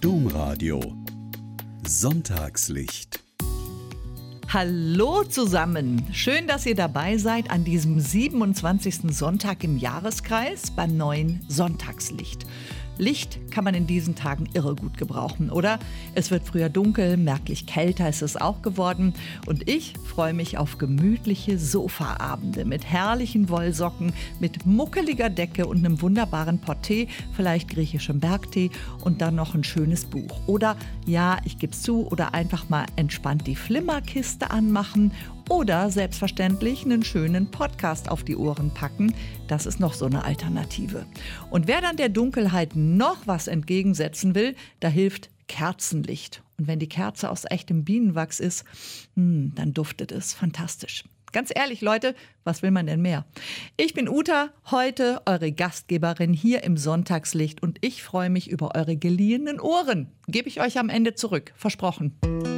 Domradio Sonntagslicht. Hallo zusammen, schön, dass ihr dabei seid an diesem 27. Sonntag im Jahreskreis beim neuen Sonntagslicht. Licht kann man in diesen Tagen irre gut gebrauchen, oder? Es wird früher dunkel, merklich kälter ist es auch geworden. Und ich freue mich auf gemütliche Sofaabende mit herrlichen Wollsocken, mit muckeliger Decke und einem wunderbaren Porté, vielleicht griechischem Bergtee und dann noch ein schönes Buch. Oder, ja, ich geb's zu, oder einfach mal entspannt die Flimmerkiste anmachen oder selbstverständlich einen schönen Podcast auf die Ohren packen. Das ist noch so eine Alternative. Und wer dann der Dunkelheit noch was entgegensetzen will, da hilft Kerzenlicht. Und wenn die Kerze aus echtem Bienenwachs ist, dann duftet es fantastisch. Ganz ehrlich, Leute, was will man denn mehr? Ich bin Uta, heute eure Gastgeberin hier im Sonntagslicht und ich freue mich über eure geliehenen Ohren. Gebe ich euch am Ende zurück, versprochen.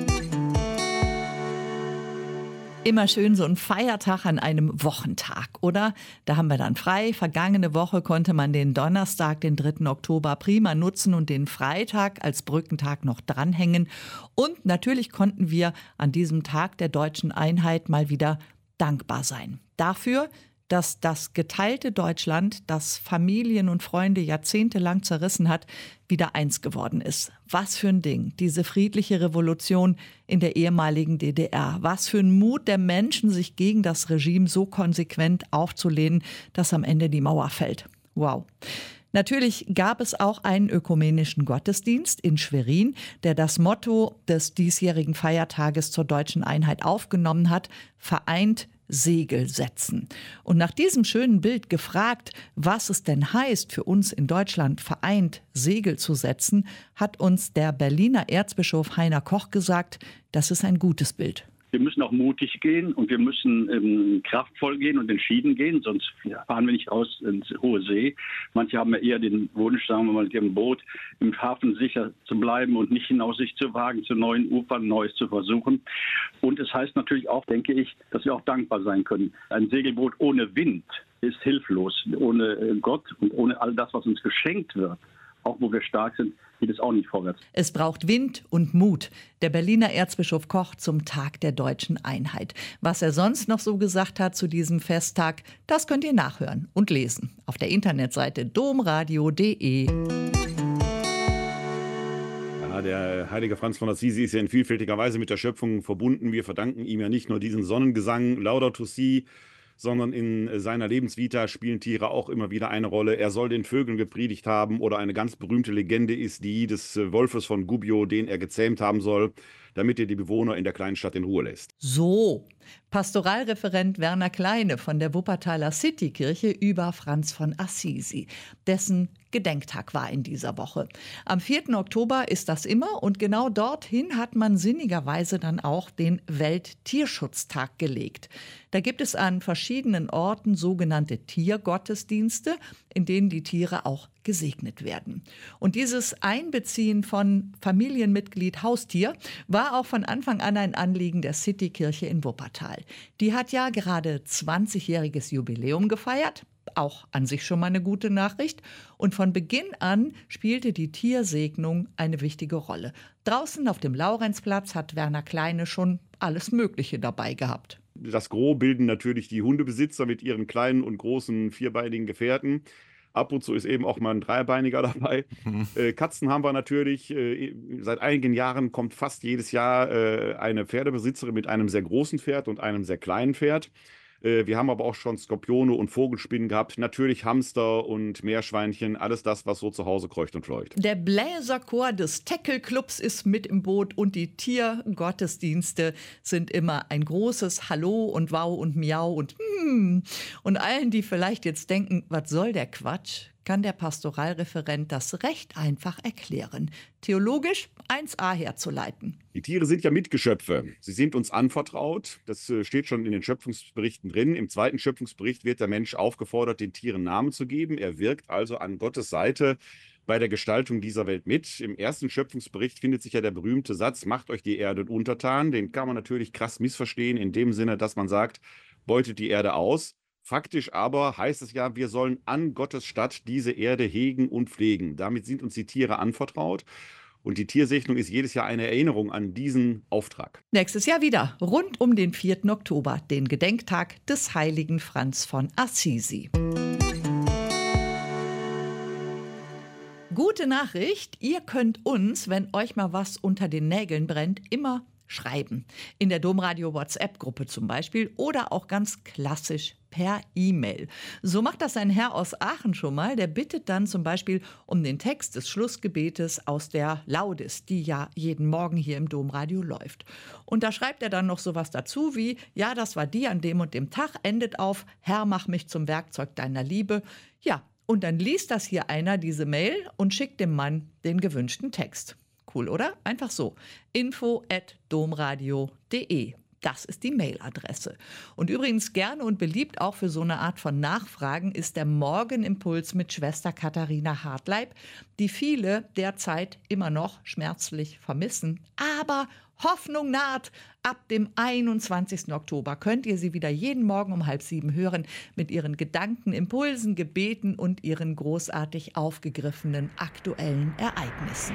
Immer schön so ein Feiertag an einem Wochentag, oder? Da haben wir dann frei. Vergangene Woche konnte man den Donnerstag, den 3. Oktober, prima nutzen und den Freitag als Brückentag noch dranhängen. Und natürlich konnten wir an diesem Tag der deutschen Einheit mal wieder dankbar sein. Dafür, dass das geteilte Deutschland, das Familien und Freunde jahrzehntelang zerrissen hat, wieder eins geworden ist. Was für ein Ding, diese friedliche Revolution in der ehemaligen DDR. Was für ein Mut der Menschen, sich gegen das Regime so konsequent aufzulehnen, dass am Ende die Mauer fällt. Wow. Natürlich gab es auch einen ökumenischen Gottesdienst in Schwerin, der das Motto des diesjährigen Feiertages zur deutschen Einheit aufgenommen hat: vereint Segel setzen. Und nach diesem schönen Bild gefragt, was es denn heißt, für uns in Deutschland vereint Segel zu setzen, hat uns der Berliner Erzbischof Heiner Koch gesagt, das ist ein gutes Bild. Wir müssen auch mutig gehen und wir müssen kraftvoll gehen und entschieden gehen, sonst fahren wir nicht raus ins hohe See. Manche haben ja eher den Wunsch, sagen wir mal, mit ihrem Boot im Hafen sicher zu bleiben und nicht hinaus sich zu wagen, zu neuen Ufern Neues zu versuchen. Und es heißt natürlich auch, denke ich, dass wir auch dankbar sein können. Ein Segelboot ohne Wind ist hilflos. Ohne Gott und ohne all das, was uns geschenkt wird, auch wo wir stark sind, geht es auch nicht vorwärts. Es braucht Wind und Mut. Der Berliner Erzbischof Koch zum Tag der deutschen Einheit. Was er sonst noch so gesagt hat zu diesem Festtag, das könnt ihr nachhören und lesen auf der Internetseite domradio.de. Ja, der heilige Franz von Assisi ist ja in vielfältiger Weise mit der Schöpfung verbunden. Wir verdanken ihm ja nicht nur diesen Sonnengesang Laudato Si, sondern in seiner Lebensvita spielen Tiere auch immer wieder eine Rolle. Er soll den Vögeln gepredigt haben, oder eine ganz berühmte Legende ist die des Wolfes von Gubbio, den er gezähmt haben soll, damit er die Bewohner in der kleinen Stadt in Ruhe lässt. So, Pastoralreferent Werner Kleine von der Wuppertaler Citykirche über Franz von Assisi. Dessen Gedenktag war in dieser Woche. Am 4. Oktober ist das immer und genau dorthin hat man sinnigerweise dann auch den Welttierschutztag gelegt. Da gibt es an verschiedenen Orten sogenannte Tiergottesdienste, in denen die Tiere auch gesegnet werden. Und dieses Einbeziehen von Familienmitglied Haustier war auch von Anfang an ein Anliegen der Citykirche in Wuppertal. Die hat ja gerade 20-jähriges Jubiläum gefeiert. Auch an sich schon mal eine gute Nachricht. Und von Beginn an spielte die Tiersegnung eine wichtige Rolle. Draußen auf dem Laurenzplatz hat Werner Kleine schon alles Mögliche dabei gehabt. Das Gros bilden natürlich die Hundebesitzer mit ihren kleinen und großen vierbeinigen Gefährten. Ab und zu ist eben auch mal ein Dreibeiniger dabei. Katzen haben wir natürlich. Seit einigen Jahren kommt fast jedes Jahr eine Pferdebesitzerin mit einem sehr großen Pferd und einem sehr kleinen Pferd. Wir haben aber auch schon Skorpione und Vogelspinnen gehabt. Natürlich Hamster und Meerschweinchen. Alles das, was so zu Hause kreucht und fleucht. Der Bläserchor des Tackle-Clubs ist mit im Boot und die Tiergottesdienste sind immer ein großes Hallo und Wow und Miau und Und allen, die vielleicht jetzt denken, was soll der Quatsch, kann der Pastoralreferent das recht einfach erklären. Theologisch 1a herzuleiten. Die Tiere sind ja Mitgeschöpfe. Sie sind uns anvertraut. Das steht schon in den Schöpfungsberichten drin. Im 2. Schöpfungsbericht wird der Mensch aufgefordert, den Tieren Namen zu geben. Er wirkt also an Gottes Seite bei der Gestaltung dieser Welt mit. Im 1. Schöpfungsbericht findet sich ja der berühmte Satz, macht euch die Erde untertan. Den kann man natürlich krass missverstehen, in dem Sinne, dass man sagt, beutet die Erde aus. Faktisch aber heißt es ja, wir sollen an Gottes Statt diese Erde hegen und pflegen. Damit sind uns die Tiere anvertraut. Und die Tiersegnung ist jedes Jahr eine Erinnerung an diesen Auftrag. Nächstes Jahr wieder, rund um den 4. Oktober, den Gedenktag des heiligen Franz von Assisi. Gute Nachricht, ihr könnt uns, wenn euch mal was unter den Nägeln brennt, immer schreiben. In der Domradio WhatsApp-Gruppe zum Beispiel oder auch ganz klassisch per E-Mail. So macht das ein Herr aus Aachen schon mal. Der bittet dann zum Beispiel um den Text des Schlussgebetes aus der Laudes, die ja jeden Morgen hier im Domradio läuft. Und da schreibt er dann noch sowas dazu wie, ja, das war die an dem und dem Tag, endet auf, Herr, mach mich zum Werkzeug deiner Liebe. Ja, und dann liest das hier einer, diese Mail, und schickt dem Mann den gewünschten Text. Cool, oder? Einfach so. info@domradio.de. Das ist die Mailadresse. Und übrigens gerne und beliebt auch für so eine Art von Nachfragen ist der Morgenimpuls mit Schwester Katharina Hartleib, die viele derzeit immer noch schmerzlich vermissen. Aber Hoffnung naht. Ab dem 21. Oktober könnt ihr sie wieder jeden Morgen um 6:30 hören mit ihren Gedanken, Impulsen, Gebeten und ihren großartig aufgegriffenen aktuellen Ereignissen.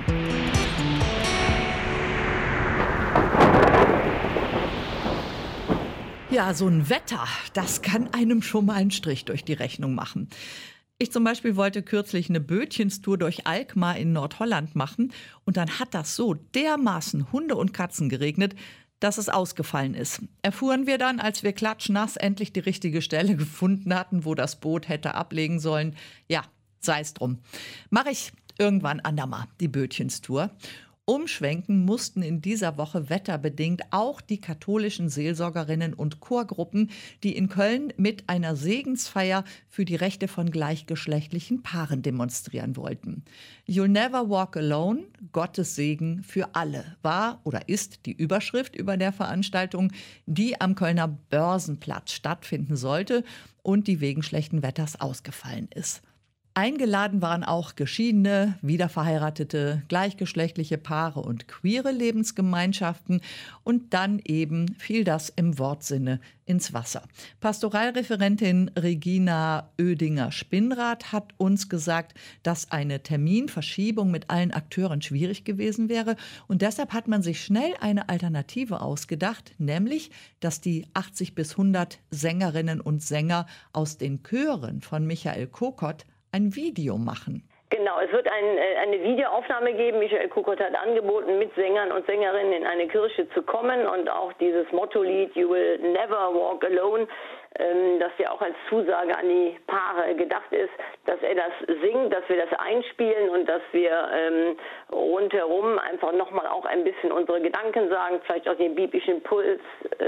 Ja, so ein Wetter, das kann einem schon mal einen Strich durch die Rechnung machen. Ich zum Beispiel wollte kürzlich eine Bötchenstour durch Alkmaar in Nordholland machen und dann hat das so dermaßen Hunde und Katzen geregnet, dass es ausgefallen ist. Erfuhren wir dann, als wir klatschnass endlich die richtige Stelle gefunden hatten, wo das Boot hätte ablegen sollen. Ja, sei es drum. Mache ich irgendwann andermal die Bötchenstour. Umschwenken mussten in dieser Woche wetterbedingt auch die katholischen Seelsorgerinnen und Chorgruppen, die in Köln mit einer Segensfeier für die Rechte von gleichgeschlechtlichen Paaren demonstrieren wollten. You'll never walk alone, Gottes Segen für alle, war oder ist die Überschrift über der Veranstaltung, die am Kölner Börsenplatz stattfinden sollte und die wegen schlechten Wetters ausgefallen ist. Eingeladen waren auch geschiedene, wiederverheiratete, gleichgeschlechtliche Paare und queere Lebensgemeinschaften. Und dann eben fiel das im Wortsinne ins Wasser. Pastoralreferentin Regina Oedinger-Spinnrath hat uns gesagt, dass eine Terminverschiebung mit allen Akteuren schwierig gewesen wäre. Und deshalb hat man sich schnell eine Alternative ausgedacht, nämlich, dass die 80 bis 100 Sängerinnen und Sänger aus den Chören von Michael Kokott ein Video machen. Genau, es wird eine Videoaufnahme geben. Michael Kokott hat angeboten, mit Sängern und Sängerinnen in eine Kirche zu kommen und auch dieses Motto-Lied You Will Never Walk Alone, das ja auch als Zusage an die Paare gedacht ist, dass er das singt, dass wir das einspielen und dass wir rundherum einfach nochmal auch ein bisschen unsere Gedanken sagen, vielleicht auch den biblischen Impuls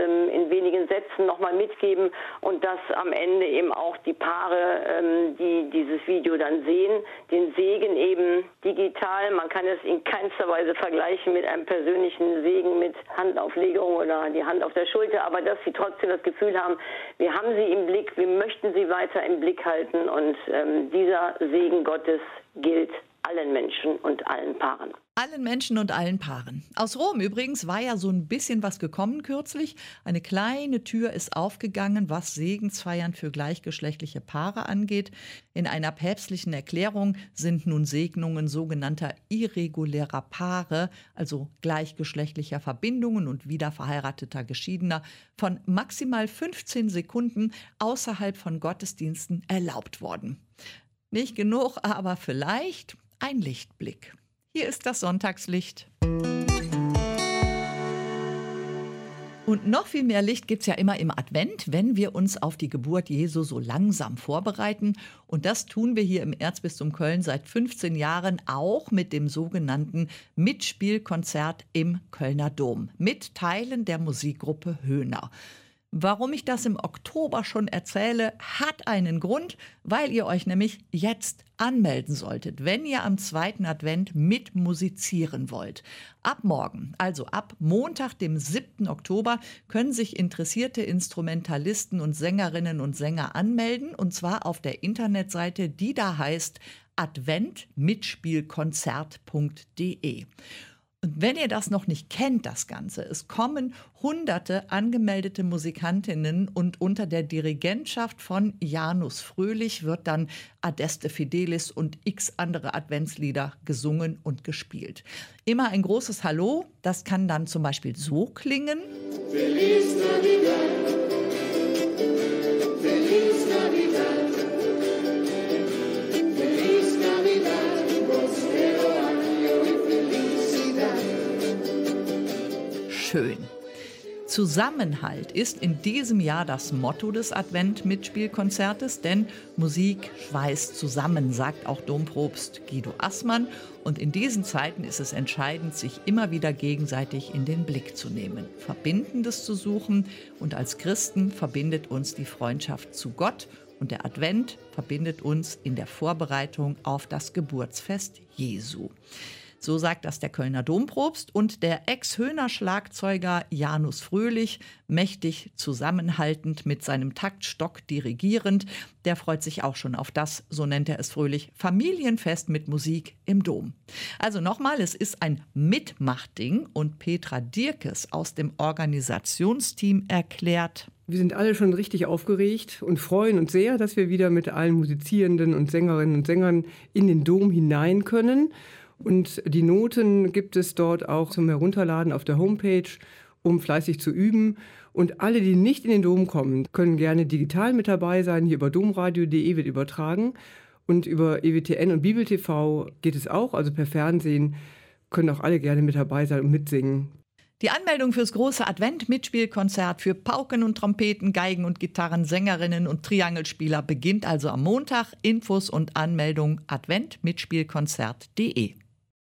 in wenigen Sätzen nochmal mitgeben und dass am Ende eben auch die Paare, die dieses Video dann sehen, den Segen eben digital, man kann es in keinster Weise vergleichen mit einem persönlichen Segen mit Handauflegung oder die Hand auf der Schulter, aber dass sie trotzdem das Gefühl haben, wir haben sie im Blick, wir möchten sie weiter im Blick halten und dieser Segen Gottes gilt allen Menschen und allen Paaren. Allen Menschen und allen Paaren. Aus Rom übrigens war ja so ein bisschen was gekommen kürzlich. Eine kleine Tür ist aufgegangen, was Segensfeiern für gleichgeschlechtliche Paare angeht. In einer päpstlichen Erklärung sind nun Segnungen sogenannter irregulärer Paare, also gleichgeschlechtlicher Verbindungen und wiederverheirateter Geschiedener, von maximal 15 Sekunden außerhalb von Gottesdiensten erlaubt worden. Nicht genug, aber vielleicht ein Lichtblick. Hier ist das Sonntagslicht. Und noch viel mehr Licht gibt es ja immer im Advent, wenn wir uns auf die Geburt Jesu so langsam vorbereiten. Und das tun wir hier im Erzbistum Köln seit 15 Jahren auch mit dem sogenannten Mitspielkonzert im Kölner Dom mit Teilen der Musikgruppe Höhner. Warum ich das im Oktober schon erzähle, hat einen Grund, weil ihr euch nämlich jetzt anmelden solltet, wenn ihr am 2. Advent mitmusizieren wollt. Ab morgen, also ab Montag, dem 7. Oktober, können sich interessierte Instrumentalisten und Sängerinnen und Sänger anmelden, und zwar auf der Internetseite, die da heißt adventmitspielkonzert.de. Und wenn ihr das noch nicht kennt, das Ganze, es kommen hunderte angemeldete Musikantinnen und unter der Dirigentschaft von Janus Fröhlich wird dann Adeste Fidelis und x andere Adventslieder gesungen und gespielt. Immer ein großes Hallo, das kann dann zum Beispiel so klingen. Feliz Navidad, Feliz Navidad, Feliz Navidad, prospero año y felicidad. Schön. Zusammenhalt ist in diesem Jahr das Motto des Advent-Mitspielkonzertes, denn Musik schweißt zusammen, sagt auch Dompropst Guido Assmann. Und in diesen Zeiten ist es entscheidend, sich immer wieder gegenseitig in den Blick zu nehmen, Verbindendes zu suchen. Und als Christen verbindet uns die Freundschaft zu Gott. Und der Advent verbindet uns in der Vorbereitung auf das Geburtsfest Jesu. So sagt das der Kölner Dompropst und der Ex-Höhner-Schlagzeuger Janus Fröhlich, mächtig zusammenhaltend mit seinem Taktstock dirigierend. Der freut sich auch schon auf das, so nennt er es fröhlich, Familienfest mit Musik im Dom. Also nochmal, es ist ein Mitmachding und Petra Dierkes aus dem Organisationsteam erklärt: Wir sind alle schon richtig aufgeregt und freuen uns sehr, dass wir wieder mit allen Musizierenden und Sängerinnen und Sängern in den Dom hinein können. Und die Noten gibt es dort auch zum Herunterladen auf der Homepage, um fleißig zu üben. Und alle, die nicht in den Dom kommen, können gerne digital mit dabei sein. Hier über domradio.de wird übertragen. Und über EWTN und Bibel TV geht es auch, also per Fernsehen können auch alle gerne mit dabei sein und mitsingen. Die Anmeldung fürs große Advent-Mitspielkonzert für Pauken und Trompeten, Geigen und Gitarren, Sängerinnen und Triangelspieler beginnt also am Montag. Infos und Anmeldung adventmitspielkonzert.de.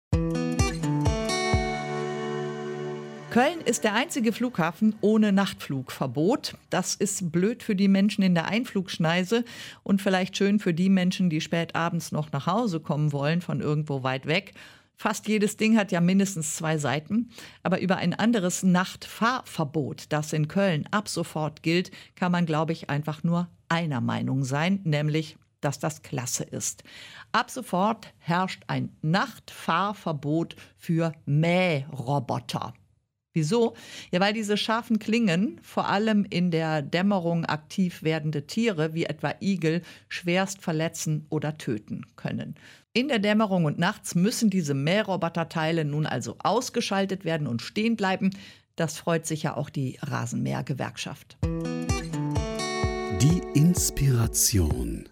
Köln ist der einzige Flughafen ohne Nachtflugverbot. Das ist blöd für die Menschen in der Einflugschneise und vielleicht schön für die Menschen, die spät abends noch nach Hause kommen wollen, von irgendwo weit weg. Fast jedes Ding hat ja mindestens 2 Seiten. Aber über ein anderes Nachtfahrverbot, das in Köln ab sofort gilt, kann man, glaube ich, einfach nur einer Meinung sein, nämlich, dass das klasse ist. Ab sofort herrscht ein Nachtfahrverbot für Mähroboter. Wieso? Ja, weil diese scharfen Klingen vor allem in der Dämmerung aktiv werdende Tiere, wie etwa Igel, schwerst verletzen oder töten können. In der Dämmerung und nachts müssen diese Mähroboterteile nun also ausgeschaltet werden und stehen bleiben. Das freut sicher auch die Rasenmäher-Gewerkschaft. Die Inspiration.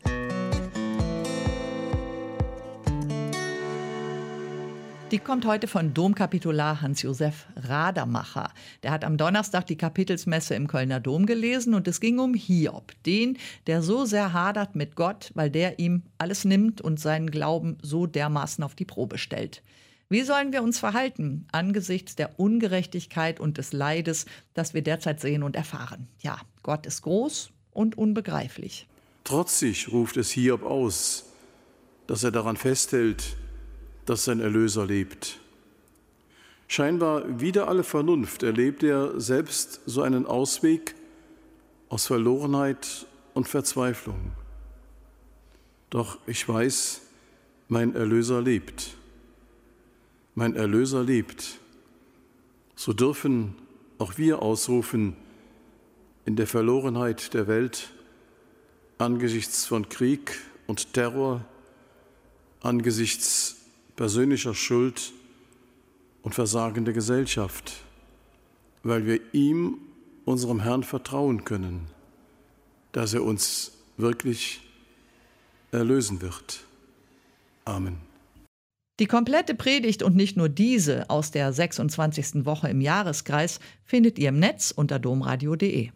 Die kommt heute von Domkapitular Hans-Josef Radermacher. Der hat am Donnerstag die Kapitelsmesse im Kölner Dom gelesen und es ging um Hiob, den, der so sehr hadert mit Gott, weil der ihm alles nimmt und seinen Glauben so dermaßen auf die Probe stellt. Wie sollen wir uns verhalten angesichts der Ungerechtigkeit und des Leides, das wir derzeit sehen und erfahren? Ja, Gott ist groß und unbegreiflich. Trotzig ruft es Hiob aus, dass er daran festhält, dass sein Erlöser lebt. Scheinbar wider alle Vernunft erlebt er selbst so einen Ausweg aus Verlorenheit und Verzweiflung. Doch ich weiß, mein Erlöser lebt. Mein Erlöser lebt. So dürfen auch wir ausrufen, in der Verlorenheit der Welt, angesichts von Krieg und Terror, angesichts persönlicher Schuld und Versagen der Gesellschaft, weil wir ihm, unserem Herrn, vertrauen können, dass er uns wirklich erlösen wird. Amen. Die komplette Predigt und nicht nur diese aus der 26. Woche im Jahreskreis findet ihr im Netz unter domradio.de.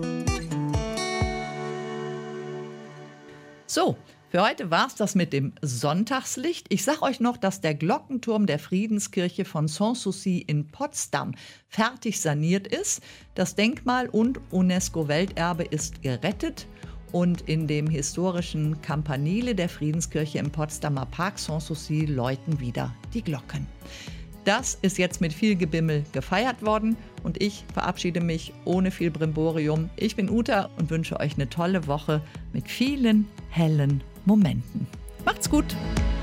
So, für heute war's das mit dem Sonntagslicht. Ich sag euch noch, dass der Glockenturm der Friedenskirche von Sanssouci in Potsdam fertig saniert ist. Das Denkmal und UNESCO-Welterbe ist gerettet. Und in dem historischen Campanile der Friedenskirche im Potsdamer Park Sanssouci läuten wieder die Glocken. Das ist jetzt mit viel Gebimmel gefeiert worden und ich verabschiede mich ohne viel Brimborium. Ich bin Uta und wünsche euch eine tolle Woche mit vielen hellen Momenten. Macht's gut!